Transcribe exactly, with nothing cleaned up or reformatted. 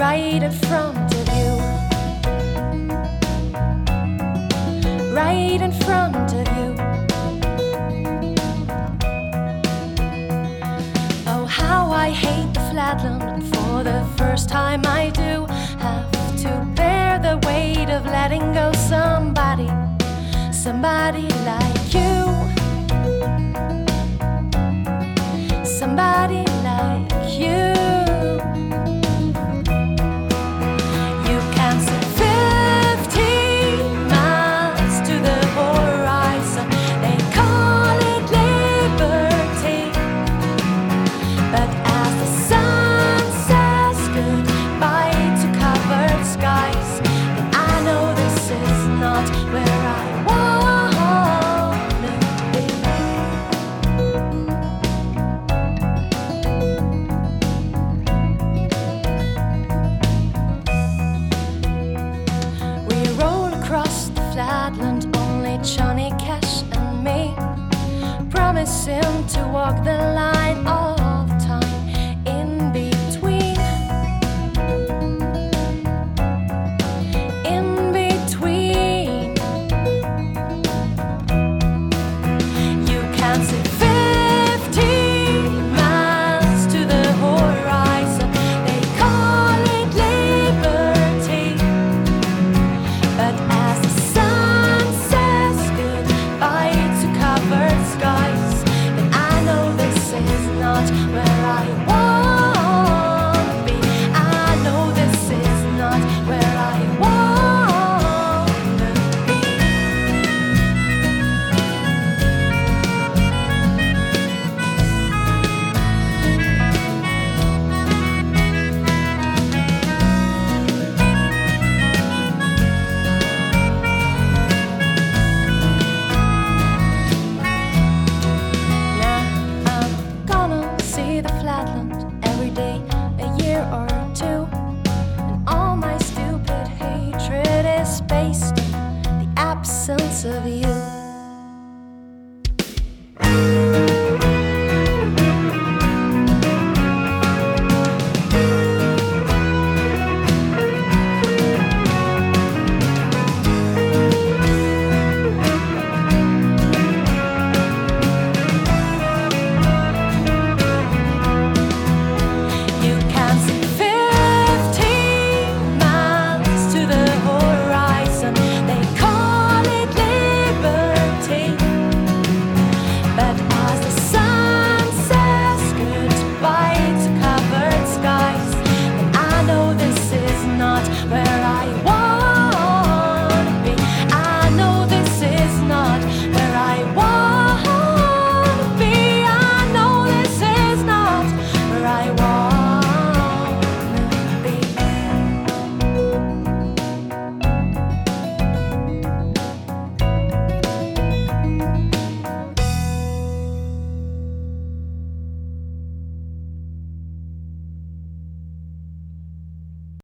right in front of you, right in front of you. Oh, how I hate the flatland. For the first time I do have to bear the weight of letting go somebody, somebody like you, somebody like you. You can see fifty miles to the horizon. They call it liberty, but as the sun says goodbye to covered skies, then I know this is not where I wanna be. We roll across the flatland, only Johnny Cash and me, promising to walk the line all the time in between, in between. You can see fifty miles to the horizon. They call it liberty, but as the sun says goodbye to covered skies, then I know this is not where I wanna be. I know this is not where I wanna be. Now I'm gonna see the flatland every day, a year or two, and all my stupid hatred is based on the absence of you. You can see fifty miles to the horizon. They call it liberty, but as the sun says goodbye to covered skies, then I know this is not where